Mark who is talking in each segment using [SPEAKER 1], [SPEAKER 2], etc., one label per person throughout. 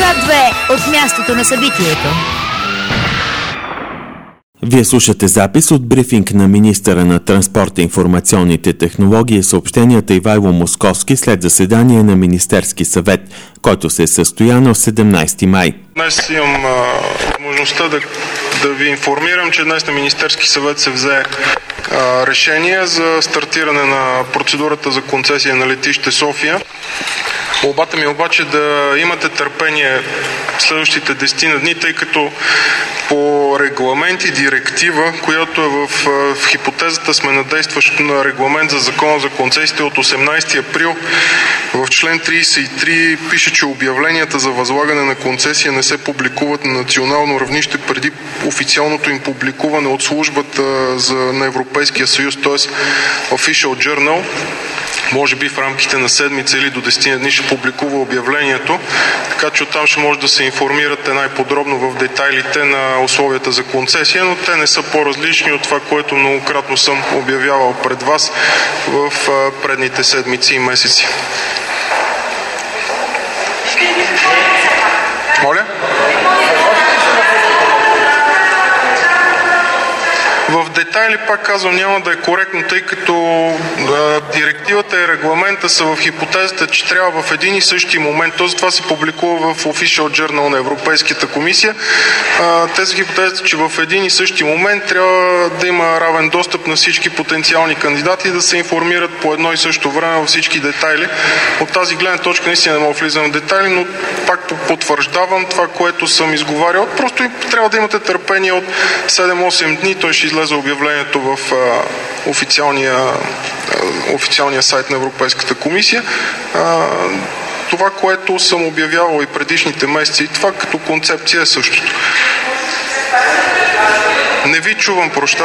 [SPEAKER 1] К2 от мястото на събитието.
[SPEAKER 2] Вие слушате запис от брифинг на министъра на транспорта, информационните технологии и съобщенията Ивайло Московски след заседание на Министерски съвет, който се е състоял на 17 май.
[SPEAKER 3] Днес имам възможността да ви информирам, че днес на Министерски съвет се взе решение за стартиране на процедурата за концесия на летище София. Молбата ми обаче да имате търпение следващите 10 дни, тъй като по регламент и директива, която е в хипотезата сме на действащ на регламент за закона за концесиите от 18 април, в член 33 пише, че обявленията за възлагане на концесия не се публикуват на национално равнище преди официалното им публикуване от службата на Европейския съюз, т.е. Official Journal. Може би в рамките на седмица или до 10 дни ще публикува обявлението, така че оттам ще може да се информирате най-подробно в детайлите на условията за концесия, но те не са по-различни от това, което многократно съм обявявал пред вас в предните седмици и месеци. Моля? В детайли, пак казвам, няма да е коректно, тъй като директивата и регламента са в хипотезата, че трябва в един и същи момент, т.е. това се публикува в Official Journal на Европейската комисия, тези хипотезата, че в един и същи момент трябва да има равен достъп на всички потенциални кандидати и да се информират по едно и също време във всички детайли. От тази гледна точка наистина не мога да влизам в детайли, но пак потвърждавам това, което съм изговарял. Просто трябва да имате търпение от 7-8 дни, той ще излезе за обявлението в официалния сайт на Европейската комисия. Това, което съм обявявал и предишните месеци, това като концепция е същото. Не ви чувам, проща.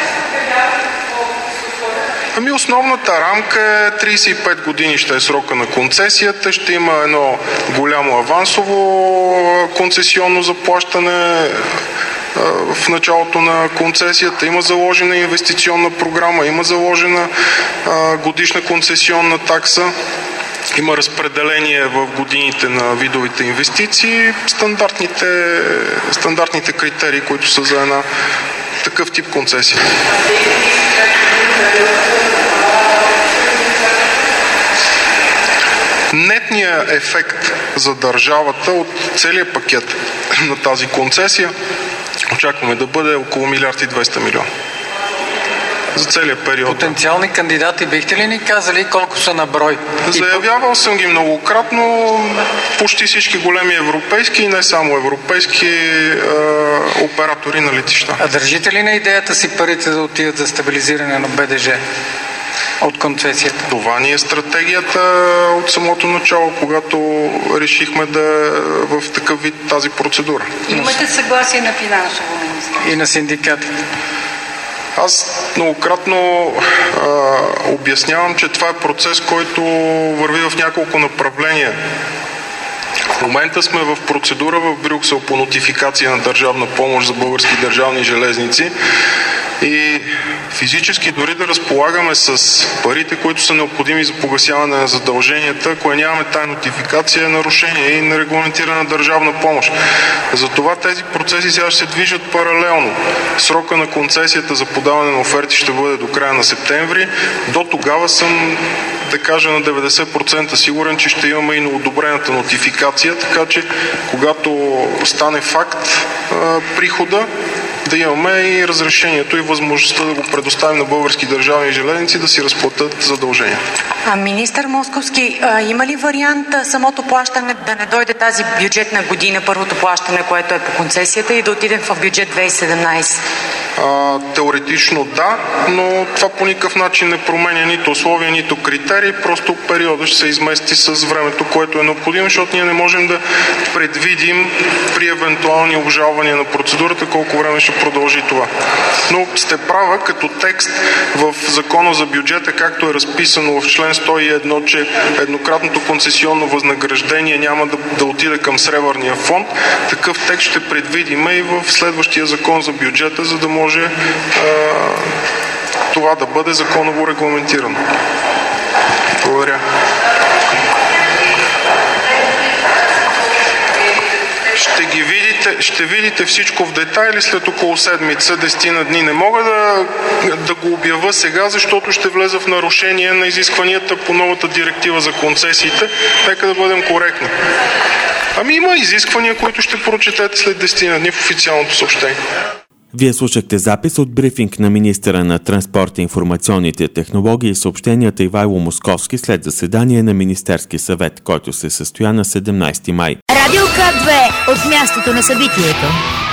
[SPEAKER 3] Основната рамка е 35 години ще е срока на концесията, ще има едно голямо авансово концесионно заплащане в началото на концесията, има заложена инвестиционна програма, има заложена годишна концесионна такса, има разпределение в годините на видовите инвестиции, стандартните критерии, които са за една такъв тип концесия. Нетният ефект за държавата от целия пакет на тази концесия очакваме да бъде около 1 200 милиона. За целия период.
[SPEAKER 4] Потенциални кандидати бихте ли ни казали колко са на брой?
[SPEAKER 3] Заявявал съм ги многократно, почти всички големи европейски и не само европейски оператори на летища.
[SPEAKER 4] А държите ли на идеята си парите да отидат за стабилизиране на БДЖ от концесията?
[SPEAKER 3] Това ни е стратегията от самото начало, когато решихме да в такъв вид тази процедура.
[SPEAKER 5] Имате съгласие на финансово министерство?
[SPEAKER 4] И на синдикатите?
[SPEAKER 3] Аз многократно обяснявам, че това е процес, който върви в няколко направления. В момента сме в процедура в Брюксел по нотификация на държавна помощ за български държавни железници и физически дори да разполагаме с парите, които са необходими за погасяване на задълженията, ако нямаме тази нотификация, е нарушение и нерегламентирана държавна помощ. Затова тези процеси сега ще се движат паралелно. Срока на концесията за подаване на оферти ще бъде до края на септември. До тогава съм, да кажа, на 90% сигурен, че ще имаме и на одобрената нотификация, така че когато стане факт прихода, да имаме и разрешението и възможността да го предоставим на български държавни железници да си разплатят задължения.
[SPEAKER 6] Министър Московски, има ли вариант самото плащане да не дойде тази бюджетна година, първото плащане, което е по концесията и да отидем в бюджет 2017?
[SPEAKER 3] Теоретично да, но това по никакъв начин не променя нито условия, нито критерии, просто периода ще се измести с времето, което е необходимо, защото ние не можем да предвидим при евентуални обжалвания на процедурата колко време ще продължи това. Но сте права, като текст в Закона за бюджета, както е разписано в член 101, че еднократното концесионно възнаграждение няма да отиде към Сребърния фонд, такъв текст ще предвидим и в следващия Закон за бюджета, за да може това да бъде законово регламентирано. Благодаря. ще видите всичко в детайли след около седмица, 10 дни. Не мога да го обявя сега, защото ще влеза в нарушение на изискванията по новата директива за концесиите. Нека да бъдем коректни. Има изисквания, които ще прочетете след 10 дни в официалното съобщение.
[SPEAKER 2] Вие слушахте запис от брифинг на министъра на транспорта, информационните технологии и съобщенията Ивайло Московски след заседание на Министерски съвет, който се състоя на 17 май.
[SPEAKER 1] Радио К2 от мястото на събитието.